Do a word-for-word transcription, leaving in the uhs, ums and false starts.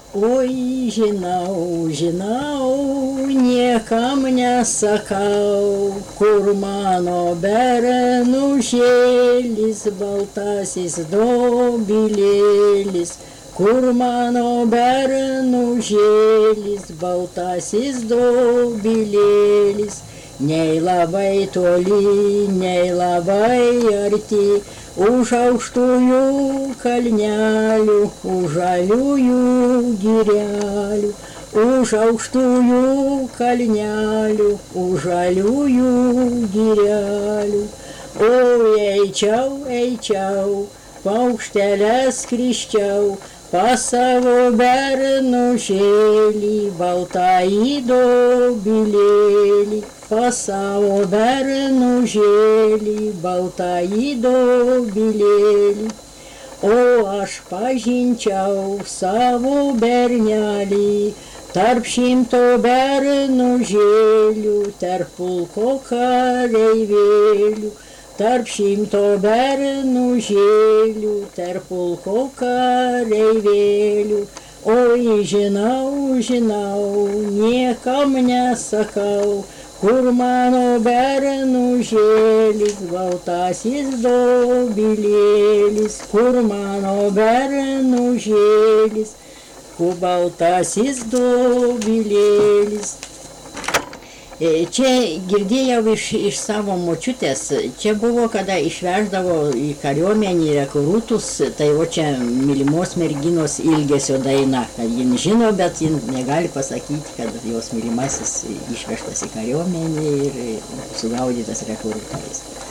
Oi, žinau, žinau, niekam nesakau, kur mano bernužėlis, baltasis dobilėlis, kur mano bernužėlis, baltasis dobilėlis, nei labai toli, nei labai arti, už aukštųjų kalnelių, už žaliųjų girelių, už aukštųjų kalnelių, už žaliųjų girelių. O eičiau, eičiau, paukšteles skriščiau, pas savo bernužėlį, baltąjį dobilėlį. Pas savo bernužėlį, baltąjį dobilėlį. O aš pažinčiau savo bernelį, tarp šimto bernužėlių, tarp pulko kareivėlių, tarp šimto bernužėlių, tarp pulko kareivėlių. Oi, žinau, žinau, niekam nesakau, kur mano bernužėlis, baltasis dobilėlis, kur mano bernužėlis, kur baltasis dobilėlis. Čia girdėjau iš, iš savo močiutės, čia buvo, kada išveždavo į kariuomenį rekrutus, tai o čia mylimos merginos ilgesio daina, kad jin žino, bet jin negali pasakyti, kad jos mylimasis išvežtas į kariuomenį ir sugaudytas rekrutais.